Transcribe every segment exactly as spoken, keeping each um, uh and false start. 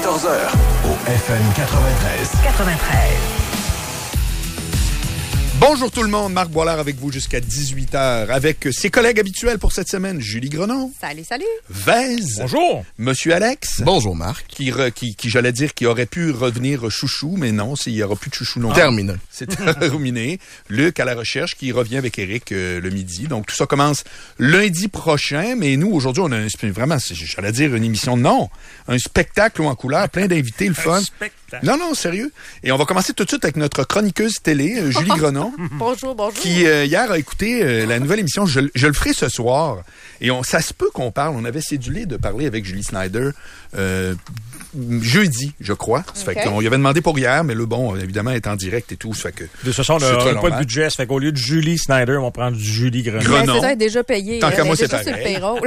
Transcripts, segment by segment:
quatorze heures au F M quatre-vingt-treize. quatre-vingt-treize. Bonjour tout le monde, Marc Boilard avec vous jusqu'à dix-huit heures avec ses collègues habituels pour cette semaine, Julie Grenon. Salut, salut. Vez. Bonjour. Monsieur Alex. Bonjour Marc. Qui, re, qui, qui j'allais dire, qui aurait pu revenir chouchou, mais non, il n'y aura plus de chouchou non plus. Terminé. C'est terminé. Luc à la recherche qui revient avec Éric euh, le midi. Donc tout ça commence lundi prochain, mais nous aujourd'hui on a un, vraiment, j'allais dire une émission, non, un spectacle en couleur, plein d'invités, le fun. Un spectacle. Non, non, sérieux. Et on va commencer tout de suite avec notre chroniqueuse télé, euh, Julie Grenon. Bonjour, bonjour. Qui, euh, hier, a écouté euh, la nouvelle émission. Je, je le ferai ce soir. Et on, ça se peut qu'on parle. On avait cédulé de parler avec Julie Snyder euh, jeudi, je crois. Ça Okay. fait qu'on lui avait demandé pour hier, mais le bon, évidemment, est en direct et tout. Ça fait que De toute façon, on n'a pas de budget. Ça fait qu'au lieu de Julie Snyder, on va prendre Julie Grenon. Grenon. Ben, c'est ça, elle est déjà payée. Tant qu'à moi, c'est déjà sur le pareil. payroll.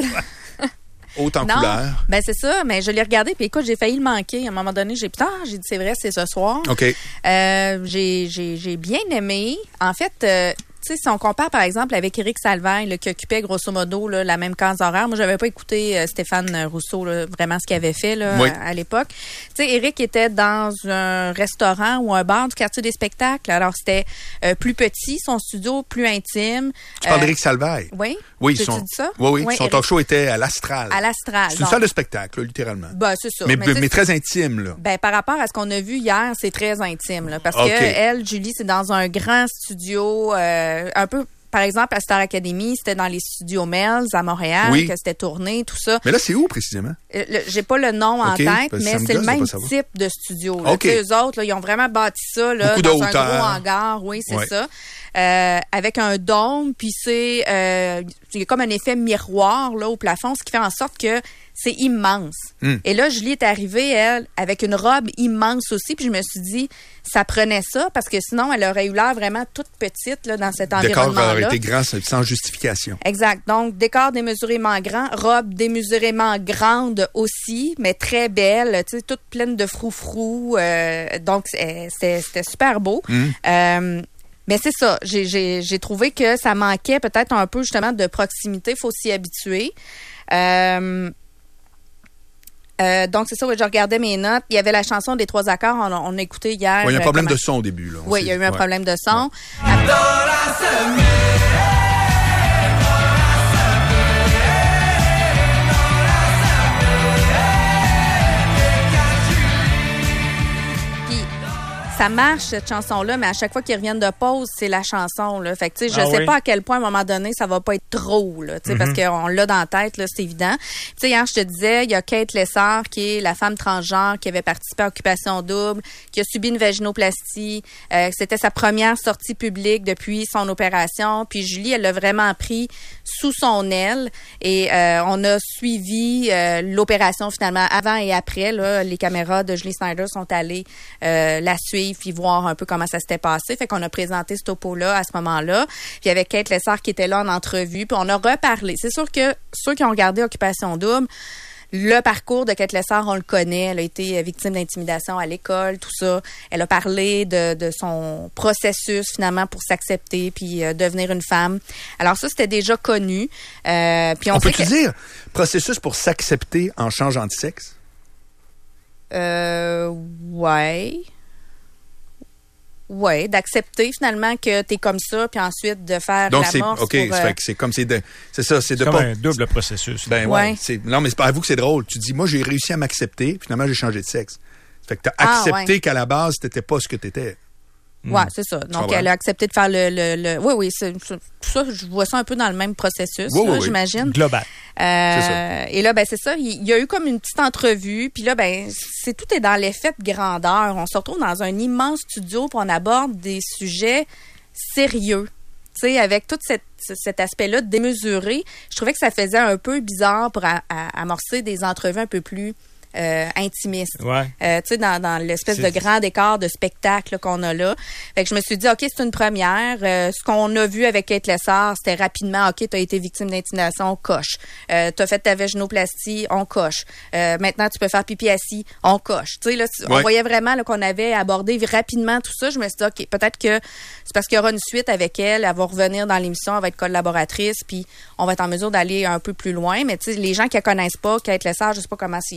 haute en Non, couleur. ben c'est ça, mais je l'ai regardé, puis écoute, j'ai failli le manquer. À un moment donné, j'ai putain, j'ai dit c'est vrai, c'est ce soir. OK. Euh, j'ai, j'ai, j'ai bien aimé. En fait, euh, tu sais, si on compare, par exemple, avec Éric Salvaille, là, qui occupait, grosso modo, là, la même case horaire. Moi, j'avais pas écouté euh, Stéphane Rousseau, là, vraiment ce qu'il avait fait, là, Oui. à, à l'époque. Tu sais, Éric était dans un restaurant ou un bar du quartier des spectacles. Alors, c'était euh, plus petit, son studio plus intime. Tu parles Euh, d'Éric Salvaille? Oui. Oui, J'ai-tu son, dit ça? oui, oui, Oui, son Éric- talk show était à l'Astral. À l'Astral. C'est une donc. salle de spectacle, là, littéralement. Ben, c'est ça. mais, Mais mais, tu sais, très intime, là. Ben, par rapport à ce qu'on a vu hier, c'est très intime, là, parce OK. que elle, Julie, c'est dans un grand studio, euh, un peu, par exemple, à Star Academy, c'était dans les studios Melz à Montréal, Oui. que c'était tourné, tout ça. Mais là, c'est où, précisément? Euh, le- J'ai pas le nom en OK, tête, parce que ça mais me c'est le gosse de même pas savoir. type de studio. Là. OK. Tu sais, eux autres, là, ils ont vraiment bâti ça là, Beaucoup de dans un hauteur. gros hangar, oui, c'est Ouais. ça. Euh, avec un dôme, puis c'est euh, il y a comme un effet miroir là au plafond, ce qui fait en sorte que c'est immense. Mm. Et là, Julie est arrivée, elle, avec une robe immense aussi, puis je me suis dit, ça prenait ça, parce que sinon, elle aurait eu l'air vraiment toute petite là, dans cet Le décor environnement-là. aurait été grand sans justification. Exact. Donc, décor démesurément grand, robe démesurément grande aussi, mais très belle, tu sais, toute pleine de froufrou. Euh, donc, c'est- c'était c'était super beau. Mm. Euh, mais c'est ça, j'ai, j'ai, j'ai trouvé que ça manquait peut-être un peu justement de proximité, il faut s'y habituer. Euh, euh, donc, c'est ça, oui, je regardais mes notes. Il y avait la chanson des trois accords, on, on a écouté hier. Ouais, il y a un euh, problème comment- de son au début. Là. On Oui, sait- il y a eu un ouais. problème de son. Puis, ça marche, cette chanson-là, mais à chaque fois qu'ils reviennent de pause, c'est la chanson, là. Fait que, tu sais, je Ah sais oui? pas à quel point, à un moment donné, ça va pas être trop, là, tu sais, parce qu'on l'a dans la tête, là, c'est évident. Tu sais, hier, je te disais, il y a Kate Lessard, qui est la femme transgenre, qui avait participé à Occupation Double, qui a subi une vaginoplastie. Euh, c'était sa première sortie publique depuis son opération. Puis Julie, elle l'a vraiment pris sous son aile. Et euh, on a suivi euh, l'opération, finalement, avant et après, là. Les caméras de Julie Snyder sont allées euh, la suivre puis voir un peu comment ça s'était passé. Fait qu'on a présenté ce topo-là à ce moment-là. Puis il y avait Kate Lessard qui était là en entrevue. Puis on a reparlé. C'est sûr que ceux qui ont regardé Occupation Double, le parcours de Kate Lessard, on le connaît. Elle a été victime d'intimidation à l'école, tout ça. Elle a parlé de, de son processus, finalement, pour s'accepter puis euh, devenir une femme. Alors ça, c'était déjà connu. Euh, puis on, On sait peut-tu que... dire processus pour s'accepter en changeant de sexe? Euh, ouais. Ouais, d'accepter finalement que t'es comme ça, puis ensuite de faire Donc, la c'est morse OK. pour, ça euh, fait que c'est comme c'est de. C'est ça, c'est de C'est comme pas. un double processus. Ben Ouais. ouais. c'est, non, mais c'est pas, avoue que c'est drôle. Tu dis, moi, j'ai réussi à m'accepter, finalement, j'ai changé de sexe. Ça fait que t'as Ah, accepté ouais. qu'à la base, t'étais pas ce que t'étais. Ouais, c'est ça. Donc, comprends? elle a accepté de faire le... le, le... Oui, oui, c'est, c'est- tout ça, je vois ça un peu dans le même processus, Oui, là, oui, oui. j'imagine. Global. Euh, ça. Et là, ben c'est ça. Il il y a eu comme une petite entrevue. Puis là, ben c'est tout est dans l'effet de grandeur. On se retrouve dans un immense studio pour on aborde des sujets sérieux. Tu sais, avec tout cette, cet aspect-là démesuré, je trouvais que ça faisait un peu bizarre pour a- a- amorcer des entrevues un peu plus euh, intimiste. Ouais. Euh, tu sais, dans, dans l'espèce C'est- de grand décor de spectacle là, qu'on a là. Fait que je me suis dit, OK, c'est une première. Euh, ce qu'on a vu avec Kate Lessard, c'était rapidement, OK, t'as été victime d'intimidation, on coche. Euh, t'as fait ta vaginoplastie, on coche. Euh, maintenant, tu peux faire pipi assis, on coche. Tu sais, là, tu- on Ouais. voyait vraiment là, qu'on avait abordé rapidement tout ça. Je me suis dit, OK, peut-être que c'est parce qu'il y aura une suite avec elle. Elle va revenir dans l'émission, elle va être collaboratrice, puis on va être en mesure d'aller un peu plus loin. Mais tu sais, les gens qui la connaissent pas, Kate Lessard, je sais pas comment ils ont perçu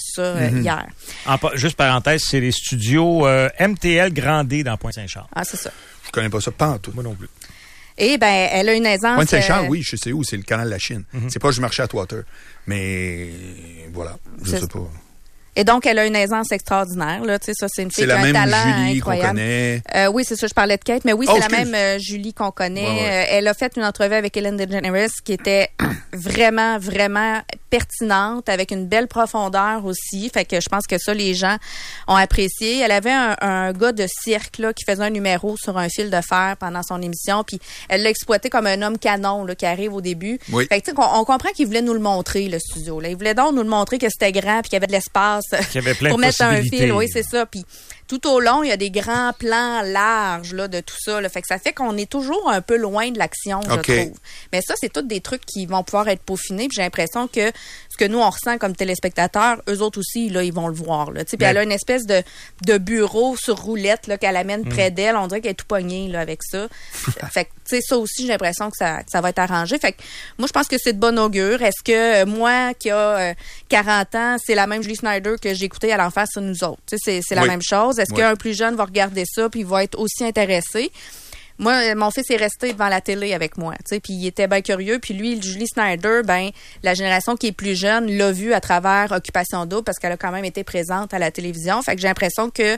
ça euh, Mm-hmm. hier. En, juste parenthèse, c'est les studios euh, M T L Grand D dans Pointe-Saint-Charles. Ah, c'est ça. Je connais pas ça, pas en tout. Moi non plus. Et ben, elle a une aisance. Pointe-Saint-Charles, euh, oui, je sais où, c'est le canal de la Chine. Mm-hmm. C'est pas je marchais à Atwater. Mais voilà, je C'est- sais pas. Et donc, elle a une aisance extraordinaire. Là. Tu sais, ça, c'est une fille C'est qui a la un même talent Julie qu'on incroyable. connaît. Euh, oui, c'est ça, je parlais de Kate, mais oui, Oh, c'est la excuse. même euh, Julie qu'on connaît. Ouais, ouais. Euh, elle a fait une entrevue avec Ellen DeGeneres qui était vraiment, vraiment pertinente, avec une belle profondeur aussi. Fait que je pense que ça, les gens ont apprécié. Elle avait un, un gars de cirque là, qui faisait un numéro sur un fil de fer pendant son émission, puis elle l'a exploité comme un homme canon là, qui arrive au début. Oui. Fait que tu sais, on, on comprend qu'il voulait nous le montrer, le studio. Là. Il voulait donc nous le montrer que c'était grand puis qu'il y avait de l'espace Qu'il y avait plein pour de mettre un possibilités. fil. Oui, c'est ça. Puis tout au long, il y a des grands plans larges là, de tout ça. Là. Fait que ça fait qu'on est toujours un peu loin de l'action, OK. je trouve. Mais ça, c'est tous des trucs qui vont pouvoir être peaufinés. Puis j'ai l'impression que ce que nous, on ressent comme téléspectateurs, eux autres aussi, là, ils vont le voir. Là. Tu sais, puis Mais- elle a une espèce de, de bureau sur roulette là, qu'elle Mm. amène près d'elle. On dirait qu'elle est tout pognée là, avec ça. Fait que, tu sais, ça aussi, j'ai l'impression que ça, que ça va être arrangé. Fait que moi, je pense que c'est de bon augure. Est-ce que euh, moi, qui a euh, quarante ans, c'est la même Julie Snyder que j'ai écoutée à l'enfer sur nous autres? Tu sais, c'est, c'est la Oui. même chose. Est-ce Oui. qu'un plus jeune va regarder ça puis il va être aussi intéressé? Moi, mon fils est resté devant la télé avec moi, tu sais, puis il était bien curieux. Puis lui, Julie Snyder, ben la génération qui est plus jeune l'a vu à travers Occupation Double parce qu'elle a quand même été présente à la télévision. Fait que j'ai l'impression que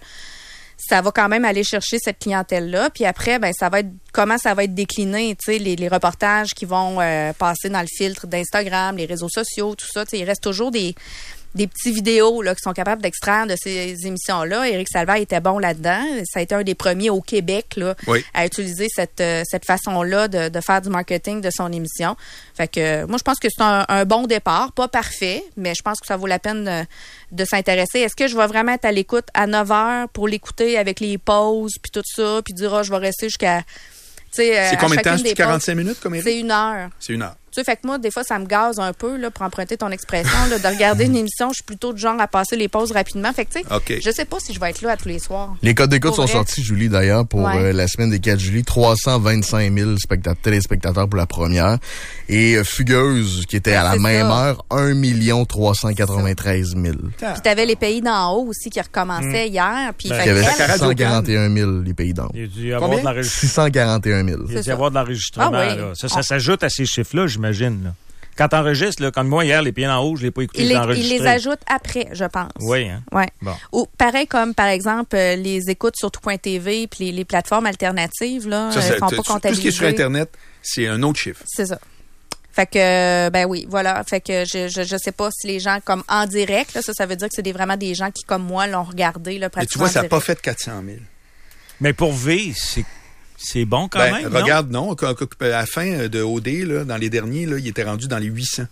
ça va quand même aller chercher cette clientèle-là. Puis après, ben ça va être comment ça va être décliné, tu sais, les, les reportages qui vont euh, passer dans le filtre d'Instagram, les réseaux sociaux, tout ça. Tu sais, il reste toujours des des petits vidéos là, qui sont capables d'extraire de ces émissions-là. Éric Salvaire était bon là-dedans. Ça a été un des premiers au Québec là, Oui. à utiliser cette, euh, cette façon-là de, de faire du marketing de son émission. Fait que euh, moi, je pense que c'est un, un bon départ. Pas parfait, mais je pense que ça vaut la peine de, de s'intéresser. Est-ce que je vais vraiment être à l'écoute à neuf heures pour l'écouter avec les pauses puis tout ça, puis dire, ah, je vais rester jusqu'à... tu sais, euh, C'est à combien de temps? chacune C'est des pauses. quarante-cinq minutes comme Éric? C'est une heure. C'est une heure. Tu sais, fait que moi, des fois, ça me gaze un peu, là, pour emprunter ton expression, là, de regarder une émission. Je suis plutôt du genre à passer les pauses rapidement. Fait que, tu sais, OK. je sais pas si je vais être là à tous les soirs. Les codes d'écoute Pour sont vrai. sortis, Julie, d'ailleurs, pour Ouais. euh, la semaine des quatre juillet. trois cent vingt-cinq mille spectat- téléspectateurs pour la première. Et euh, Fugueuse, qui était à la C'est même ça. heure, un million trois cent quatre-vingt-treize mille. Puis t'avais les pays d'en haut aussi qui recommençaient hier. Puis, Ben, fait Il y avait que elle- Radio six cent quarante et un mille, les pays d'en haut. Il y a dû y avoir Combien? de l'enregistrement. six cent quarante et un mille. Il y a C'est dû y ça. avoir de l'enregistrement. Ah oui. là. Ça, ça s'ajoute à ces chiffres-là, j'imagine. Là. Quand t'enregistres, là, comme moi, hier, les pieds en haut, je l'ai pas écouté, il, je l'ai les, il enregistré. les ajoute après, je pense. Oui, hein? Ouais. Bon. Ou pareil comme, par exemple, euh, les écoutes sur tout point T V puis les, les plateformes alternatives, là, Ça, euh, c'est- font tout pas tout ce qui est comptabiliser. sur Internet, c'est un autre chiffre. C'est ça. Fait que, euh, ben oui, voilà. Fait que je, je, je sais pas si les gens, comme en direct, là, ça, ça veut dire que c'est des, vraiment des gens qui, comme moi, l'ont regardé, là, Mais pratiquement tu vois, ça n'a en pas direct. fait quatre cent mille. Mais pour V, c'est, c'est bon quand Ben, même, non? regarde, non. qu- qu- À la fin de O D, là, dans les derniers, là, il était rendu dans les huit cents.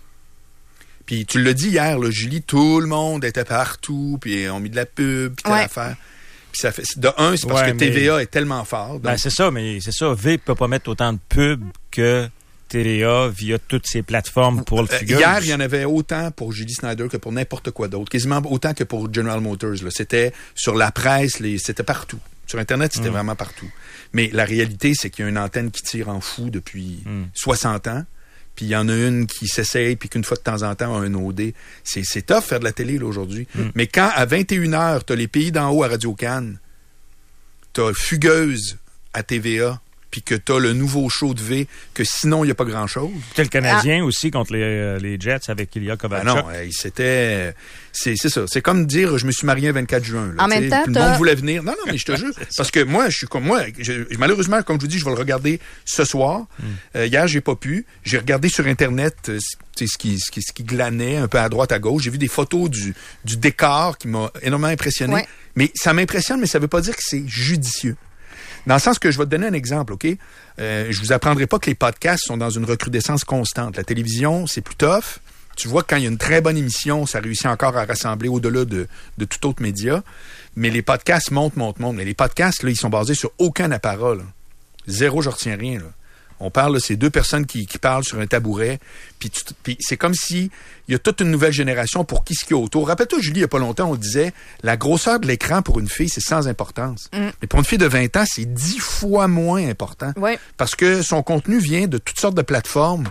Puis tu l'as dit hier, là, Julie, tout le monde était partout, puis on mis de la pub, puis telle Ouais. affaire. Puis ça fait, de un, c'est parce Ouais, que mais- T V A est tellement fort. donc- Ben, c'est ça, mais c'est ça. V peut pas mettre autant de pubs que T V A via toutes ces plateformes pour le Euh, Fugueuse. hier, il y en avait autant pour Julie Snyder que pour n'importe quoi d'autre. Quasiment autant que pour General Motors. Là. C'était sur la presse, les, c'était partout. Sur Internet, c'était Mm. vraiment partout. Mais la réalité, c'est qu'il y a une antenne qui tire en fou depuis Mm. soixante ans. Puis il y en a une qui s'essaye, puis qu'une fois de temps en temps, a un O D. C'est, c'est tough faire de la télé là, aujourd'hui. Mm. Mais quand, à vingt et une heures, tu as les pays d'en haut à Radio-Cannes, tu as Fugueuse à T V A, puis que tu as le nouveau show de V, que sinon, il n'y a pas grand-chose. C'était le Canadien aussi contre les, euh, les Jets avec Ilya Ah Kovalchuk. non, hey, c'était... C'est, c'est ça. C'est comme dire, je me suis marié le vingt-quatre juin. Là, En même t'sais, temps, tout le t'as- monde voulait venir. Non, non, mais je te jure. Parce que moi, je suis comme moi. Je- malheureusement, comme je vous dis, je vais le regarder ce soir. Mm. Euh, hier, j'ai pas pu. J'ai regardé sur Internet euh, ce, ce, qui, ce, qui, ce qui glanait un peu à droite, à gauche. J'ai vu des photos du, du décor qui m'a énormément impressionné. Ouais. Mais ça m'impressionne, mais ça veut pas dire que c'est judicieux. Dans le sens que je vais te donner un exemple, OK? Euh, je vous apprendrai pas que les podcasts sont dans une recrudescence constante. La télévision, c'est plus tough. Tu vois que quand il y a une très bonne émission, ça réussit encore à rassembler au-delà de, de tout autre média. Mais les podcasts montent, montent, montent. Mais les podcasts, là, ils sont basés sur aucun apparat. Là. Zéro, je retiens rien. Là. On parle, là, c'est deux personnes qui, qui parlent sur un tabouret. Puis, tu- puis c'est comme si il y a toute une nouvelle génération pour qui ce qu'il y a autour. Rappelle-toi, Julie, il n'y a pas longtemps, on disait la grosseur de l'écran pour une fille, c'est sans importance. Mm. Mais pour une fille de vingt ans, c'est dix fois moins important. Oui. Parce que son contenu vient de toutes sortes de plateformes.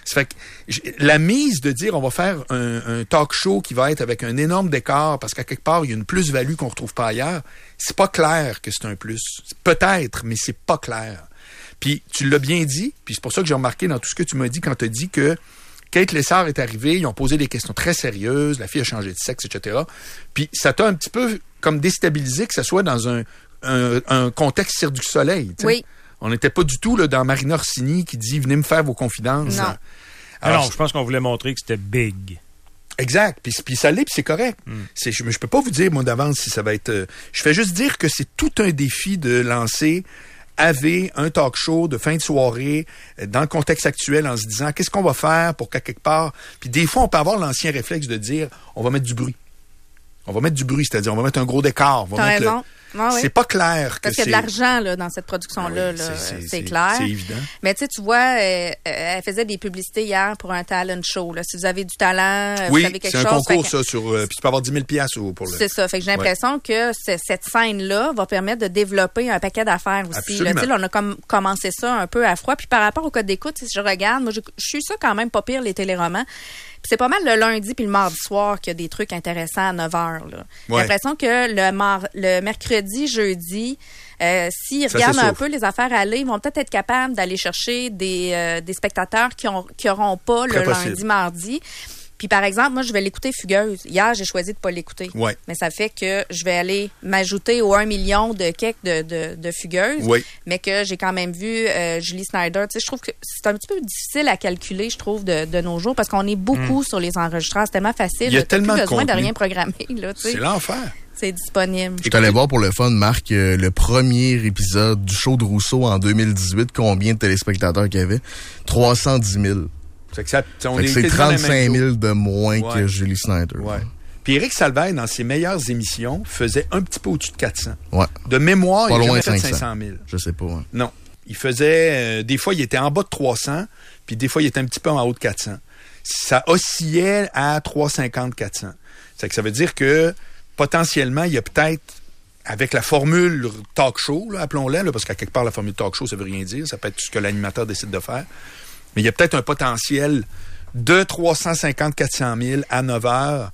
Ça fait que la mise de dire on va faire un, un talk show qui va être avec un énorme décor parce qu'à quelque part, il y a une plus-value qu'on ne retrouve pas ailleurs, c'est pas clair que c'est un plus. Peut-être, mais c'est pas clair. Puis tu l'as bien dit, puis c'est pour ça que j'ai remarqué dans tout ce que tu m'as dit quand tu as dit que Kate Lessard est arrivée, ils ont posé des questions très sérieuses, la fille a changé de sexe, et cetera. Puis ça t'a un petit peu comme déstabilisé que ça soit dans un, un, un contexte Cirque du Soleil. T'sais. Oui. On n'était pas du tout là, dans Marina Orsini qui dit « Venez me faire vos confidences. » Non. Alors, non, je pense qu'on voulait montrer que c'était big. Exact. Puis, puis ça l'est, puis c'est correct. Mm. C'est, je ne peux pas vous dire, moi, d'avance, si ça va être... Euh, je fais juste dire que c'est tout un défi de lancer A V, un talk show de fin de soirée, euh, dans le contexte actuel, en se disant, qu'est-ce qu'on va faire pour qu'à quelque part... Puis des fois, on peut avoir l'ancien réflexe de dire, on va mettre du bruit. On va mettre du bruit, c'est-à-dire, on va mettre un gros décor. On va T'as mettre raison. Le... Ah oui. C'est pas clair que Parce qu'il y a de l'argent là, dans cette production-là, ah oui, là, c'est, c'est, c'est, c'est clair. C'est évident. Mais tu sais, tu vois, euh, elle faisait des publicités hier pour un talent show. Là. Si vous avez du talent, oui, vous avez quelque chose... Oui, c'est un chose, concours, que... ça, sur, euh, puis tu peux avoir dix mille dollars pour le... C'est ça. Fait que j'ai l'impression ouais. que c- cette scène-là va permettre de développer un paquet d'affaires aussi. Là, là, on a comme commencé ça un peu à froid. Puis par rapport au code d'écoute, si je regarde, moi, je, je suis ça quand même pas pire, les téléromans. Puis c'est pas mal le lundi puis le mardi soir qu'il y a des trucs intéressants à neuf heures. Là. J'ai ouais. l'impression que le, mar- le mercredi, jeudi, euh, s'ils ça, regardent un peu les affaires aller, ils vont peut-être être capables d'aller chercher des, euh, des spectateurs qui ont qui auront pas Très le possible. lundi, mardi. Puis par exemple, moi, je vais l'écouter Fugueuse. Hier, j'ai choisi de pas l'écouter. Ouais. Mais ça fait que je vais aller m'ajouter au un million de quelques de, de, de Fugueuses. Oui. Mais que j'ai quand même vu euh, Julie Snyder. Tu sais, je trouve que c'est un petit peu difficile à calculer, je trouve, de, de nos jours, parce qu'on est beaucoup mmh. sur les enregistreurs. C'est tellement facile. Il y a T'as tellement plus de besoin contenu. de rien programmer. Là, tu sais. C'est l'enfer. C'est disponible. Je suis allé voir pour le fun, Marc, euh, le premier épisode du show de Rousseau en deux mille dix-huit. Combien de téléspectateurs qu'il y avait? trois cent dix mille. C'est, que ça, on fait est que c'est trente-cinq mille de moins ouais. que Julie Snyder. Ouais. Puis Éric Salvaire, dans ses meilleures émissions, faisait un petit peu au-dessus de quatre cents. Ouais. De mémoire, pas il a loin jamais cinq cents. fait cinq cent mille. Je sais pas. Ouais. Non. Il faisait... Euh, des fois, il était en bas de trois cents, puis des fois, il était un petit peu en haut de quatre cents. Ça oscillait à trois cent cinquante, quatre cents. C'est que ça veut dire que, potentiellement, il y a peut-être... Avec la formule talk show, là, appelons-la, là, parce qu'à quelque part, la formule talk show, ça veut rien dire. Ça peut être ce que l'animateur décide de faire. Mais il y a peut-être un potentiel de trois cent cinquante à quatre cent mille à neuf heures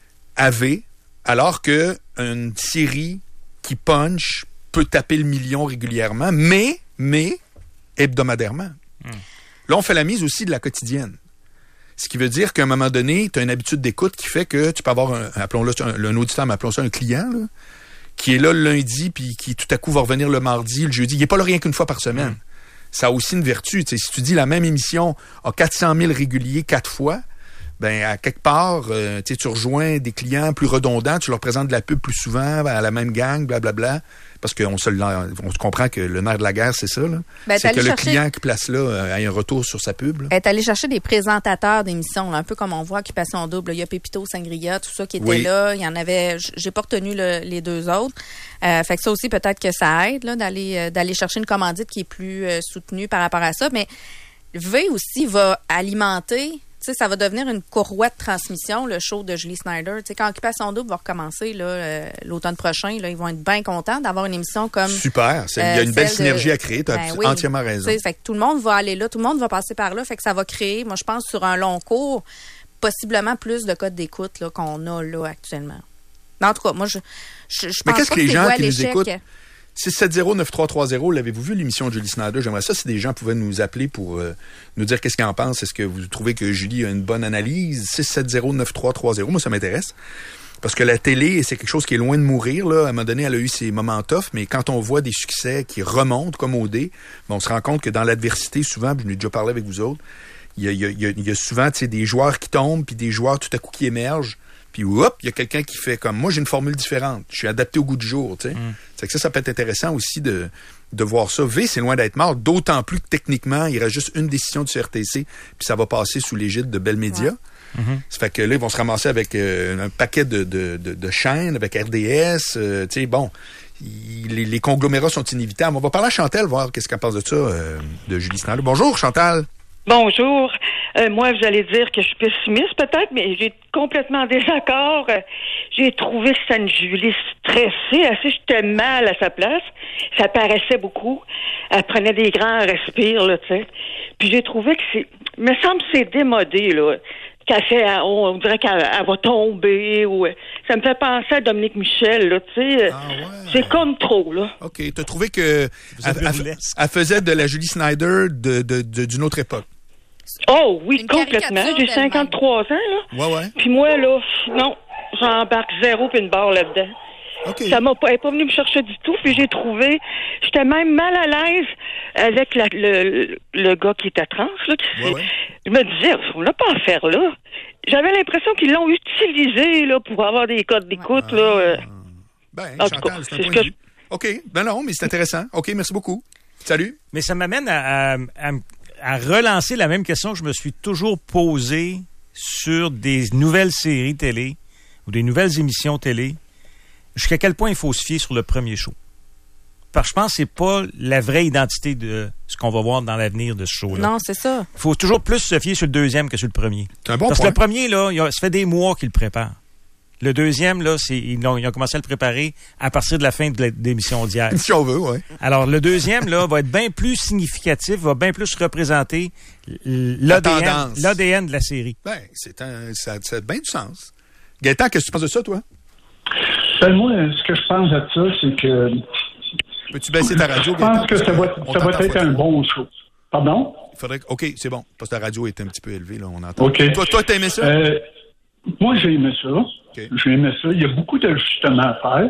A V, alors que une série qui punch peut taper le million régulièrement, mais, mais hebdomadairement. Mmh. Là, on fait la mise aussi de la quotidienne. Ce qui veut dire qu'à un moment donné, tu as une habitude d'écoute qui fait que tu peux avoir, un, appelons-le un, un auditeur, mais appelons ça un client, là, qui est là le lundi, puis qui tout à coup va revenir le mardi, le jeudi. Il n'est pas là rien qu'une fois par semaine. Mmh. Ça a aussi une vertu. T'sais, si tu dis la même émission a quatre cent mille réguliers quatre fois, ben à quelque part, euh, tu rejoins des clients plus redondants, tu leur présentes de la pub plus souvent à la même gang, blablabla. Parce qu'on se, on se comprend que le nerf de la guerre, c'est ça. Là. Ben, c'est que le chercher... client qui place là euh, ait un retour sur sa pub. Là. Elle est allée chercher des présentateurs d'émissions, là, un peu comme on voit Occupation Double. Il y a Pépito, Sangria, tout ça qui était oui. là. Il y en avait, j'ai pas retenu le, les deux autres. Euh, fait que ça aussi, peut-être que ça aide là, d'aller, euh, d'aller chercher une commandite qui est plus euh, soutenue par rapport à ça. Mais V aussi va alimenter... Tu sais, ça va devenir une courroie de transmission, le show de Julie Snyder. Tu sais, quand Occupation Double va recommencer là, euh, l'automne prochain, là, ils vont être bien contents d'avoir une émission comme... Super. C'est, euh, il y a une belle synergie de... à créer. Tu as ben, oui, entièrement raison. Tu sais, fait que tout le monde va aller là, tout le monde va passer par là. Fait que ça va créer, moi, je pense, sur un long cours, possiblement plus de codes d'écoute là, qu'on a là actuellement. Mais en tout cas, moi, je, je, je Mais pense qu'est-ce pas que les que gens c'est qui nous écoutent... six sept zéro neuf trois trois zéro, l'avez-vous vu l'émission de Julie Snyder? J'aimerais ça si des gens pouvaient nous appeler pour euh, nous dire qu'est-ce qu'ils en pensent. Est-ce que vous trouvez que Julie a une bonne analyse? six sept zéro neuf trois trois zéro, moi ça m'intéresse. Parce que la télé, c'est quelque chose qui est loin de mourir. Là. À un moment donné, elle a eu ses moments tough, mais quand on voit des succès qui remontent comme O D, ben, on se rend compte que dans l'adversité, souvent, je l'ai déjà parlé avec vous autres, il y a, il y a, il y a, il y a souvent des joueurs qui tombent, puis des joueurs tout à coup qui émergent. Puis hop, il y a quelqu'un qui fait comme moi, j'ai une formule différente. Je suis adapté au goût du jour, tu sais. Mm. C'est que ça, ça peut être intéressant aussi de, de voir ça. V, c'est loin d'être mort, d'autant plus que techniquement, il reste juste une décision du C R T C, puis ça va passer sous l'égide de Bell Media. Ouais. Mm-hmm. Ça fait que là, ils vont se ramasser avec euh, un paquet de, de, de, de chaînes, avec R D S, euh, tu sais, bon. Il, les, les conglomérats sont inévitables. On va parler à Chantal, voir qu'est-ce qu'elle pense de ça, euh, de Julie Snyder. Bonjour, Chantal. Bonjour. Euh, moi, vous allez dire que je suis pessimiste peut-être, mais j'ai complètement en désaccord. Euh, j'ai trouvé que c'était une Julie stressée. Assez, j'étais mal à sa place. Ça paraissait beaucoup. Elle prenait des grands respires, là, tu sais. Puis j'ai trouvé que c'est... Il me semble que c'est démodé, là. Qu'elle fait, on dirait qu'elle elle va tomber. Ou, ça me fait penser à Dominique Michel, là, tu sais. Ah ouais. C'est comme trop, là. OK. T'as trouvé que elle, elle, elle faisait de la Julie Snyder de, de, de, d'une autre époque? Oh oui, Une complètement. J'ai cinquante-trois ans, là. Ouais, ouais. Puis moi, là, non, j'embarque zéro puis une barre là-dedans. OK. Ça m'a pas, elle n'est pas venue me chercher du tout, puis j'ai trouvé, j'étais même mal à l'aise avec la, le, le gars qui était trans, là. Qui, ouais, ouais. Je me disais, on n'a pas à faire là. J'avais l'impression qu'ils l'ont utilisé, là, pour avoir des codes d'écoute, ah, là. Euh. Ben, En Chantal, tout cas, c'est un c'est point ce de que vue. OK. Ben non, mais c'est intéressant. OK, merci beaucoup. Salut. Mais ça m'amène à, à, à, à relancer la même question que je me suis toujours posée sur des nouvelles séries télé ou des nouvelles émissions télé. Jusqu'à quel point il faut se fier sur le premier show? Parce que je pense que c'est pas la vraie identité de ce qu'on va voir dans l'avenir de ce show-là. Non, c'est ça. Il faut toujours plus se fier sur le deuxième que sur le premier. C'est un bon Parce point. que le premier, là, il a, ça fait des mois qu'il le prépare. Le deuxième, là, c'est, ils, ont, ils ont commencé à le préparer à partir de la fin de l'émission d'hier. Si on veut, oui. Alors, le deuxième, là, va être bien plus significatif, va bien plus représenter l'A D N, l'A D N de la série. Ben, c'est un, ça, ça a bien du sens. Gaëtan, qu'est-ce que tu penses de ça, toi? Ben, moi, ce que je pense de ça, c'est que... Peux-tu baisser ta radio, Je pense Gaëtan? que ça va, On ça va t'entend être pas. un bon show. Pardon? Il faudrait... OK, c'est bon. Parce que ta radio est un petit peu élevée, là, on entend. OK. Toi, toi, t'as aimé ça? Euh, moi, j'ai aimé ça. OK. J'ai aimé ça. Il y a beaucoup d'ajustements à faire.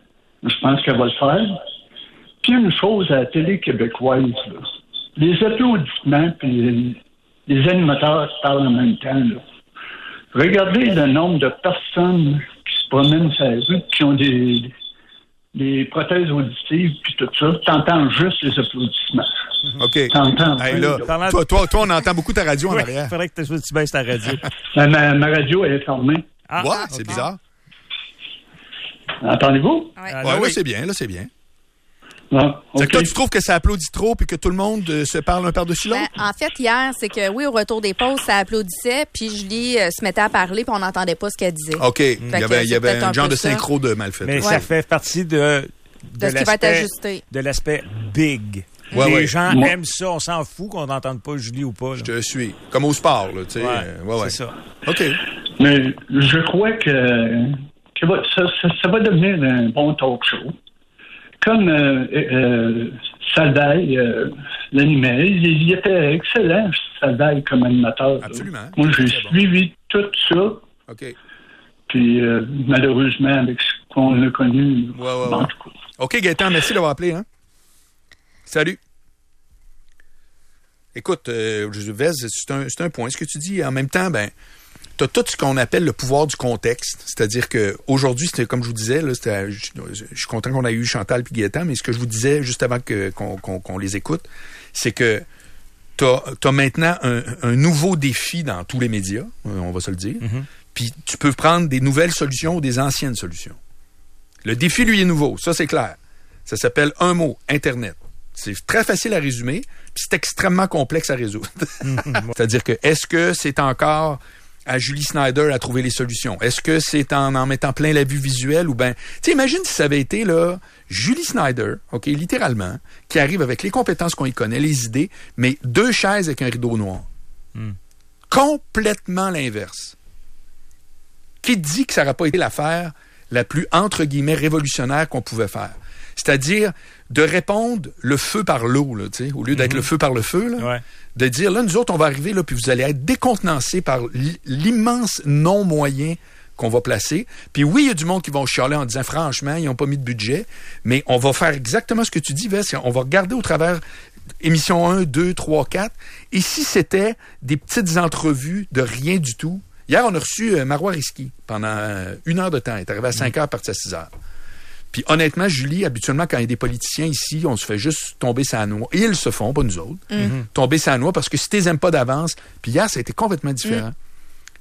Je pense qu'elle va le faire. Puis une chose à la télé québécoise, là. Les applaudissements puis les animateurs parlent en même temps, là. Regardez le nombre de personnes qui se promènent sur la rue, qui ont des, des prothèses auditives puis tout ça. T'entends juste les applaudissements. OK. T'entends. Hey, là, Parlant de- toi, toi, toi, on entend beaucoup ta radio en Il arrière. faudrait que tu baisses ta radio. Ma, ma, ma radio, elle est fermée. Ah, Ouais, ah, c'est ok. bizarre. Entendez-vous? Ouais. Ah, Ouais, là, là, oui. c'est bien, là, c'est bien. Non. C'est OK. que toi, tu trouves que ça applaudit trop puis que tout le monde euh, se parle un par-dessus l'autre? Ben, en fait, hier, c'est que oui, au retour des pauses, ça applaudissait, puis Julie euh, se mettait à parler, puis on n'entendait pas ce qu'elle disait. OK. Il y que avait, il y c'est avait peut-être un un genre peu de ça. synchro de mal fait. Mais Ouais. ça fait partie de, De ce qui va être l'aspect- ajusté. de l'aspect big. Ouais, Les ouais. gens Moi- aiment ça, on s'en fout qu'on n'entende pas Julie ou pas. Là. Je te suis. Comme au sport, là, tu sais. Ouais, Euh, ouais, ouais. c'est ça. OK. Mais je crois que, que va- ça, ça, ça va devenir un bon talk show. Comme euh, euh, Salvaille euh, l'animait, il, il était excellent, Salvaille, comme animateur. là. Absolument. Moi, j'ai Très bon. suivi tout ça, OK. puis euh, malheureusement, avec ce qu'on a connu, Ouais, ouais, en ouais. tout cas. OK, Gaëtan, merci d'avoir appelé. Hein? Salut. Écoute, euh, Vez, c'est un, c'est un point. Ce que tu dis, en même temps, ben, tu as tout ce qu'on appelle le pouvoir du contexte. C'est-à-dire que aujourd'hui, c'était comme je vous disais, là, c'était, je, je suis content qu'on ait eu Chantal et Gaëtan, mais ce que je vous disais juste avant que, qu'on, qu'on, qu'on les écoute, c'est que tu as maintenant un, un nouveau défi dans tous les médias, on va se le dire. Mm-hmm. Puis tu peux prendre des nouvelles solutions ou des anciennes solutions. Le défi, lui, est nouveau. Ça, c'est clair. Ça s'appelle un mot, Internet. C'est très facile à résumer, puis c'est extrêmement complexe à résoudre. C'est-à-dire que, est-ce que c'est encore à Julie Snyder à trouver les solutions? Est-ce que c'est en en mettant plein la vue visuelle ou ben, tu sais, imagine si ça avait été, là, Julie Snyder, OK, littéralement, qui arrive avec les compétences qu'on y connaît, les idées, mais deux chaises avec un rideau noir. Mm. Complètement l'inverse. Qui dit que ça n'aurait pas été l'affaire la plus, entre guillemets, révolutionnaire qu'on pouvait faire? C'est-à-dire de répondre le feu par l'eau, là, tu sais, au lieu d'être Mm-hmm. le feu par le feu, là, Ouais. de dire, là, nous autres, on va arriver, là, puis vous allez être décontenancés par l- l'immense non-moyen qu'on va placer. Puis oui, il y a du monde qui vont chialer en disant, franchement, ils n'ont pas mis de budget, mais on va faire exactement ce que tu dis, Vess, on va regarder au travers émission un, deux, trois, quatre, et si c'était des petites entrevues de rien du tout. Hier, on a reçu euh, Marois Risky pendant euh, une heure de temps. Il est arrivé à cinq heures, parti à six heures. Puis honnêtement, Julie, habituellement, quand il y a des politiciens ici, on se fait juste tomber sa noix. Et ils se font, pas nous autres, tomber sa noix, parce que si tu les aimes pas d'avance, puis hier, ça a été complètement différent.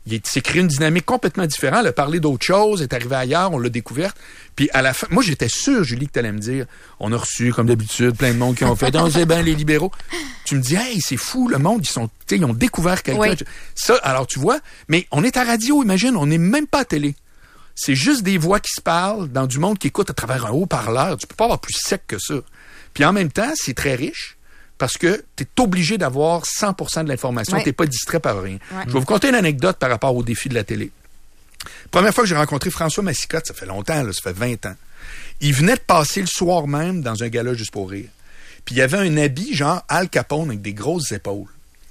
il s'est créé une dynamique complètement différente. Elle a parlé d'autre chose, elle est arrivée ailleurs, on l'a découverte. Puis à la fin, moi j'étais sûr, Julie, que tu allais me dire, on a reçu, comme d'habitude, plein de monde qui ont fait, non, c'est bien les libéraux. Tu me dis, hey, c'est fou, le monde, ils sont, tu sais, ils ont découvert quelqu'un. Oui. Ça, alors tu vois, mais on est à radio, imagine, on n'est même pas à télé. C'est juste des voix qui se parlent dans du monde qui écoute à travers un haut-parleur. Tu peux pas avoir plus sec que ça. Puis en même temps, c'est très riche. Parce que tu es obligé d'avoir cent pour cent de l'information. Ouais. Tu n'es pas distrait par rien. Ouais. Je vais vous conter une anecdote par rapport au défi de la télé. Première fois que j'ai rencontré François Massicotte, ça fait longtemps, là, ça fait vingt ans. Il venait de passer le soir même dans un gala juste pour rire. Puis il y avait un habit genre Al Capone avec des grosses épaules.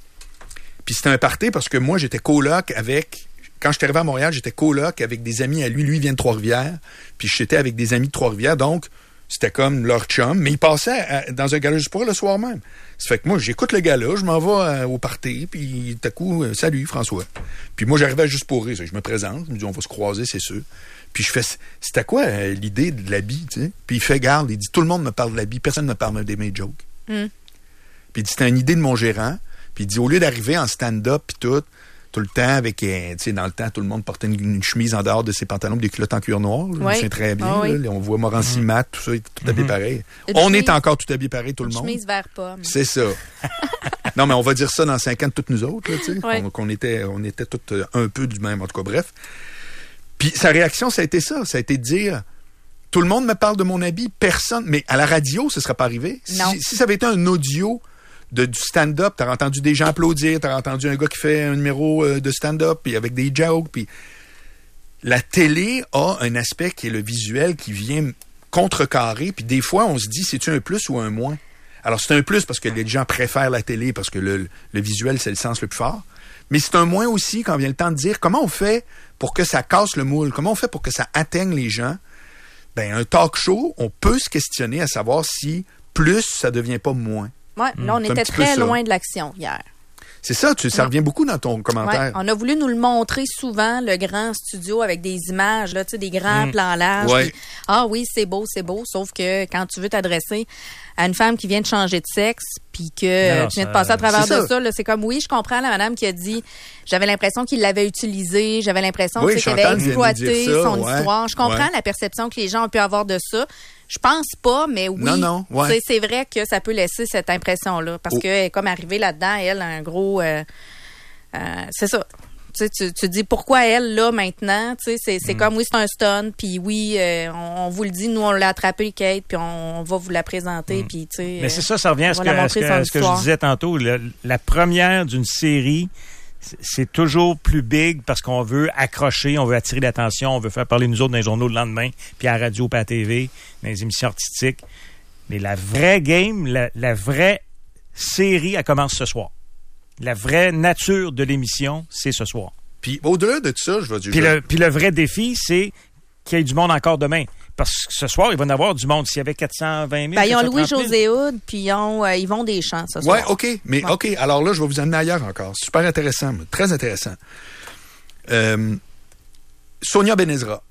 Puis c'était un party parce que moi, j'étais coloc avec... Quand je suis arrivé à Montréal, j'étais coloc avec des amis à lui. Lui, il vient de Trois-Rivières. Puis j'étais avec des amis de Trois-Rivières. Donc... C'était comme leur chum, mais il passait à, dans un gala juste pour le soir même. Ça fait que moi, j'écoute le gala, je m'en vais à, au party, puis tout à coup, euh, salut François. Puis moi, j'arrivais juste pour rire. Je me présente, je me dis, on va se croiser, c'est sûr. Puis je fais, c'était quoi euh, l'idée de l'habit, tu sais? Puis il fait garde, il dit, tout le monde me parle de l'habit, personne ne me parle de mes jokes. Mm. Puis il dit, c'était une idée de mon gérant. Puis il dit, au lieu d'arriver en stand-up, puis tout, tout le temps, avec, euh, tu sais, dans le temps, tout le monde portait une, une chemise en dehors de ses pantalons, des culottes en cuir noir. Là, oui. C'est très bien. Oh, là, oui. on voit Morancy mm-hmm. Matt, tout ça, tout habillé mm-hmm. pareil. Une on chemise, est encore tout habillé pareil, tout le monde. Chemise vert pomme. C'est ça. Non, mais on va dire ça dans cinq ans de toutes nous autres, là, tu sais. Oui. On, qu'on était, on était toutes un peu du même, en tout cas, bref. Puis sa réaction, ça a été ça. Ça a été de dire, tout le monde me parle de mon habit, personne. Mais à la radio, ce ne serait pas arrivé. Non. Si, si ça avait été un audio de, du stand-up, t'as entendu des gens applaudir, t'as entendu un gars qui fait un numéro euh, de stand-up, puis avec des jokes, puis la télé a un aspect qui est le visuel qui vient contrecarrer, puis des fois, on se dit, c'est-tu un plus ou un moins? Alors, c'est un plus parce que les gens préfèrent la télé, parce que le, le visuel, c'est le sens le plus fort. Mais c'est un moins aussi quand vient le temps de dire comment on fait pour que ça casse le moule, comment on fait pour que ça atteigne les gens. Ben, un talk show, on peut se questionner à savoir si plus, ça devient pas moins. Oui, là, on C'est était très loin de l'action hier. C'est ça, tu, ça revient beaucoup dans ton commentaire. Ouais, on a voulu nous le montrer souvent, le grand studio avec des images, là, tu sais, des grands mmh. plans larges. Ouais. Puis, ah oui, c'est beau, c'est beau, sauf que quand tu veux t'adresser à une femme qui vient de changer de sexe, puis que non, tu viens ça, de passer à travers de ça, ça, là, c'est comme, oui, je comprends la madame qui a dit, j'avais l'impression qu'il l'avait utilisé, j'avais l'impression oui, qu'il Chantal avait vient de exploité dire ça, son ouais, histoire. Je comprends ouais. la perception que les gens ont pu avoir de ça. Je pense pas, mais oui, non, non, ouais. c'est, c'est vrai que ça peut laisser cette impression-là, parce oh. qu'elle est comme arrivée là-dedans, elle, un gros... Euh, Euh, c'est ça. Tu, sais, tu, tu dis pourquoi elle, là, maintenant? Tu sais, c'est, c'est mm. comme, oui, c'est un stun, puis oui, euh, on, on vous le dit, nous, on l'a attrapé, Kate, puis on, on va vous la présenter, mm. puis tu sais... Mais c'est ça, ça revient à ce que, à ce que, à ce que je disais tantôt. Le, la première d'une série, c'est, c'est toujours plus big parce qu'on veut accrocher, on veut attirer l'attention, on veut faire parler nous autres dans les journaux le lendemain, puis à la radio, puis à la T V, dans les émissions artistiques. Mais la vraie game, la, la vraie série, elle commence ce soir. La vraie nature de l'émission, c'est ce soir. Puis au-delà de ça, je vais dire... Puis le, puis le vrai défi, c'est qu'il y ait du monde encore demain. Parce que ce soir, il va y en avoir du monde. S'il y avait quatre cent vingt mille... Ben, ils ont Louis-José Hood, puis ils ont euh, Yvon Deschamps ce soir. Oui, OK. Mais ouais. OK, alors là, je vais vous amener ailleurs encore. Super intéressant, très intéressant. Euh, Sonia Benezra.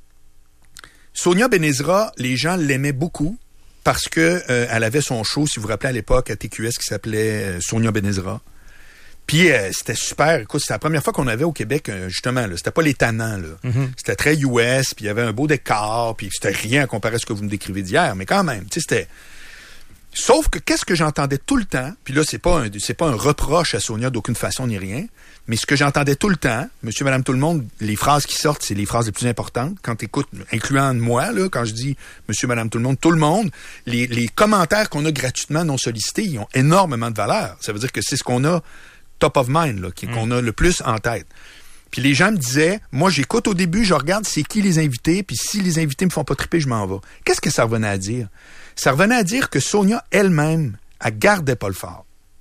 Sonia Benezra, les gens l'aimaient beaucoup parce que euh, elle avait son show, si vous vous rappelez à l'époque, à T Q S, qui s'appelait euh, Sonia Benezra. Puis euh, c'était super. Écoute, c'était la première fois qu'on avait au Québec, euh, justement, là, c'était pas les tannants, là. Mm-hmm. C'était très U S, puis il y avait un beau décor, puis c'était rien à comparer à ce que vous me décrivez d'hier, mais quand même, tu sais, c'était... Sauf que qu'est-ce que j'entendais tout le temps, puis là, c'est pas un, c'est pas un reproche à Sonia d'aucune façon ni rien, mais ce que j'entendais tout le temps, monsieur, madame, tout le monde, les phrases qui sortent, c'est les phrases les plus importantes. Quand t'écoutes, incluant moi, là, quand je dis monsieur, madame, tout le monde, tout le monde, les, les commentaires qu'on a gratuitement non sollicités, ils ont énormément de valeur. Ça veut dire que c'est ce qu'on a top of mind, là, qu'on a le plus en tête. Puis les gens me disaient, moi j'écoute au début, je regarde c'est qui les invités, puis si les invités me font pas triper, je m'en vais. Qu'est-ce que ça revenait à dire? Ça revenait à dire que Sonia elle-même, elle gardait pas le fort.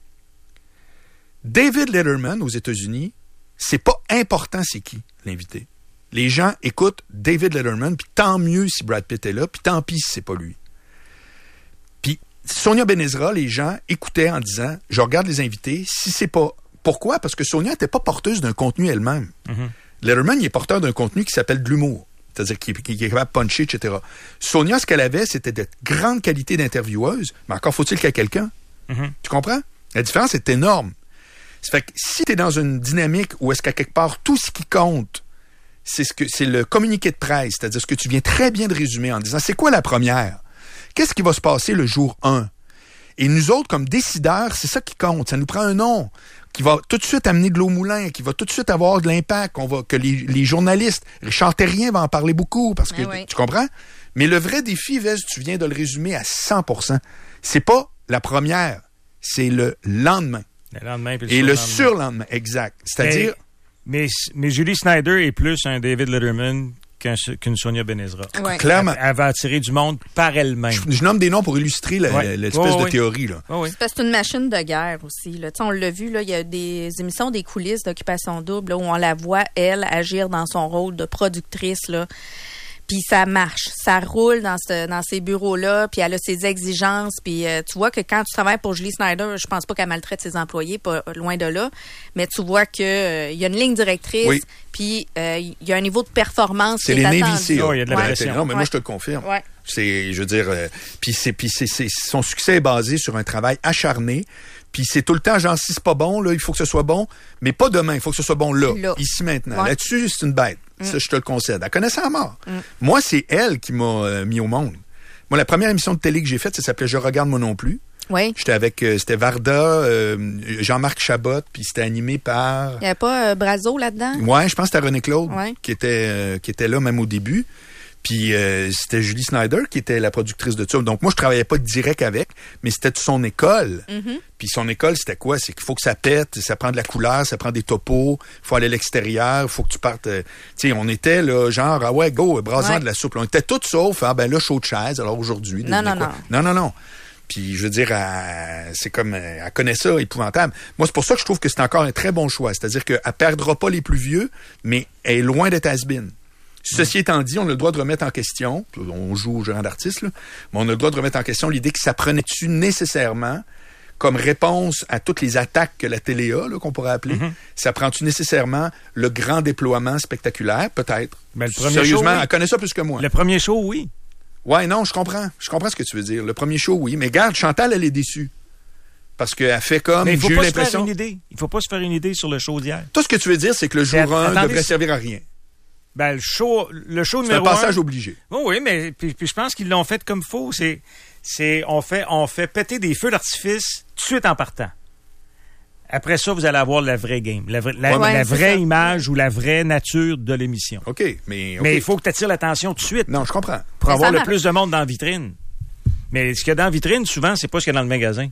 David Letterman aux États-Unis, c'est pas important c'est qui l'invité. Les gens écoutent David Letterman, puis tant mieux si Brad Pitt est là, puis tant pis si c'est pas lui. Puis Sonia Benezra, les gens écoutaient en disant, je regarde les invités, si c'est pas... Pourquoi? Parce que Sonia n'était pas porteuse d'un contenu elle-même. Mm-hmm. Letterman, il est porteur d'un contenu qui s'appelle de l'humour. C'est-à-dire qu'il qui est capable de puncher, et cetera. Sonia, ce qu'elle avait, c'était de grandes qualités d'intervieweuse, mais encore faut-il qu'il y ait quelqu'un. Mm-hmm. Tu comprends? La différence est énorme. Ça fait que si tu es dans une dynamique où est-ce qu'à quelque part, tout ce qui compte, c'est ce que c'est le communiqué de presse, c'est-à-dire ce que tu viens très bien de résumer en disant, c'est quoi la première? Qu'est-ce qui va se passer le jour un? Et nous autres, comme décideurs, c'est ça qui compte. Ça nous prend un nom qui va tout de suite amener de l'eau au moulin, qui va tout de suite avoir de l'impact, qu'on va, que les, les journalistes, Richard Terrien va en parler beaucoup, parce que, eh oui. tu comprends? Mais le vrai défi, Vez, tu viens de le résumer à cent pour cent. C'est pas la première, c'est le lendemain. Le lendemain puis le Et le surlendemain. surlendemain, exact. C'est-à-dire... Mais, mais, mais Julie Snyder est plus un David Letterman qu'un, qu'une Sonia Benezra. Ouais. Clairement. Elle, elle va attirer du monde par elle-même. Je, je nomme des noms pour illustrer la- Ouais. l'espèce Oh, de oui. théorie, là. Oh, oui. C'est parce que c'est une machine de guerre aussi. Là. Tu sais, on l'a vu, là, il y a des émissions des coulisses d'Occupation Double là, où on la voit, elle, agir dans son rôle de productrice. Là. Puis ça marche, ça roule dans, ce, dans ces bureaux-là, puis elle a ses exigences. Puis euh, tu vois que quand tu travailles pour Julie Snyder, je pense pas qu'elle maltraite ses employés, pas loin de là, mais tu vois que euh, il y a une ligne directrice, Oui. puis euh, il y a un niveau de performance C'est qui les est Navy attendu. Seals. Oh, il y a de la Ouais, pression. Non, mais moi, Ouais. je te le confirme. Ouais. C'est, je veux dire, euh, puis c'est, puis c'est, c'est, son succès est basé sur un travail acharné. Puis c'est tout le temps, genre, si c'est pas bon, là, il faut que ce soit bon, mais pas demain, il faut que ce soit bon là, Là. ici, maintenant. Ouais. Là-dessus, c'est une bête. Mm. Ça, je te le concède. Elle connaissait à mort. Mm. Moi, c'est elle qui m'a euh, mis au monde. Moi, la première émission de télé que j'ai faite, ça s'appelait Je regarde moi non plus. Oui. J'étais avec, euh, c'était Varda, euh, Jean-Marc Chabot, puis c'était animé par... Il n'y avait pas euh, Brazo là-dedans? Ouais, je pense que c'était René Claude Ouais. qui était euh, qui était là même au début. Puis euh, c'était Julie Snyder qui était la productrice de ça. Donc moi je travaillais pas direct avec, mais c'était de son école. Mm-hmm. Puis son école c'était quoi? C'est qu'il faut que ça pète, ça prend de la couleur, ça prend des topos, il faut aller à l'extérieur, il faut que tu partes. Euh, tu sais, on était là genre ah ouais go, brasant Ouais. de la soupe. On était tous sauf ah ben là chaud de chaise. Alors aujourd'hui, Non, devinez non, quoi? non non non. Puis je veux dire, elle, c'est comme elle connaît ça, épouvantable. Moi, c'est pour ça que je trouve que c'est encore un très bon choix. C'est-à-dire qu'elle perdra pas les plus vieux, mais elle est loin d'être has-been. Ceci étant dit, on a le droit de remettre en question, on joue au gérant d'artiste, là, mais on a le droit de remettre en question l'idée que ça prenait-tu nécessairement comme réponse à toutes les attaques que la télé a, là, qu'on pourrait appeler, mm-hmm. ça prend-tu nécessairement le grand déploiement spectaculaire? Peut-être. Ben, le premier Sérieusement, show, oui. Elle connaît ça plus que moi. Le premier show, oui. Ouais, non, je comprends. Je comprends ce que tu veux dire. Le premier show, oui. Mais regarde, Chantal, elle est déçue. Parce qu'elle fait comme, Mais il faut j'ai eu pas se faire l'impression... une idée. Il faut pas se faire une idée sur le show d'hier. Tout ce que tu veux dire, c'est que le jour un Attendez, devrait c'est- servir à rien. Ben, le show, le show C'est un numéro un... passage obligé. Oh oui, mais puis, puis je pense qu'ils l'ont fait comme faux. C'est, c'est, on fait, on fait péter des feux d'artifice tout de suite en partant. Après ça, vous allez avoir la vraie game, la, vraie- la, Ouais, la c'est vraie ça. image ou la vraie nature de l'émission. OK, mais... OK. Mais il faut que tu attires l'attention tout de suite Non, je comprends. pour Mais avoir ça le marche. plus de monde dans la vitrine. Mais ce qu'il y a dans la vitrine, souvent, c'est pas ce qu'il y a dans le magasin.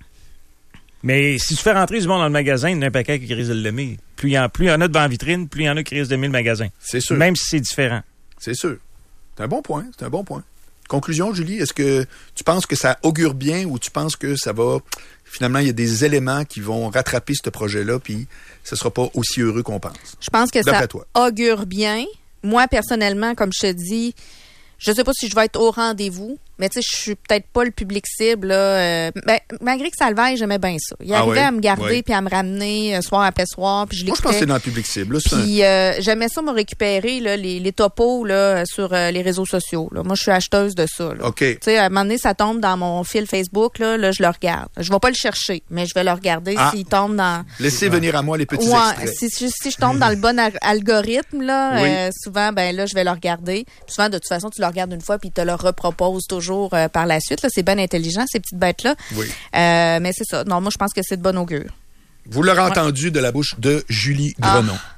Mais si tu fais rentrer du monde dans le magasin, il y en a un paquet qui risque de l'aimer. Plus il y en, plus il y en a devant la vitrine, plus il y en a qui risquent d'aimer le magasin. C'est sûr. Même si c'est différent. C'est sûr. C'est un bon point. C'est un bon point. Conclusion, Julie, est-ce que tu penses que ça augure bien ou tu penses que ça va... Finalement, il y a des éléments qui vont rattraper ce projet-là, puis ce sera pas aussi heureux qu'on pense. Je pense que D'après ça toi. augure bien. Moi, personnellement, comme je te dis, je sais pas si je vais être au rendez-vous, mais tu sais, je suis peut-être pas le public cible. Là, euh, ben, malgré que Salvaille, j'aimais bien ça. Il Ah arrivait ouais? à me garder Ouais. puis à me ramener euh, soir après soir, puis je Moi, je pense que l'écoutais. c'est dans le public cible. Là, c'est un- Puis euh, j'aimais ça me récupérer là, les, les topos là, sur euh, les réseaux sociaux. Là. Moi, je suis acheteuse de ça. Là. OK. Tu sais, à un moment donné, ça tombe dans mon fil Facebook, là, là je le regarde. Je vais pas le chercher, mais je vais le regarder Ah. s'il tombe dans... Laissez venir à moi les petits Ouais, extraits. si, si, si je tombe dans le bon ar- algorithme, là, Oui. euh, souvent, ben là, je vais le regarder. Puis souvent, de toute façon, tu le regardes une fois, puis il te le repropose toujours euh, par la suite. Là, c'est bien intelligent, ces petites bêtes-là. Oui. Euh, mais c'est ça. Non, moi, je pense que c'est de bon augure. Vous l'aurez entendu de la bouche de Julie Ah. Grenon.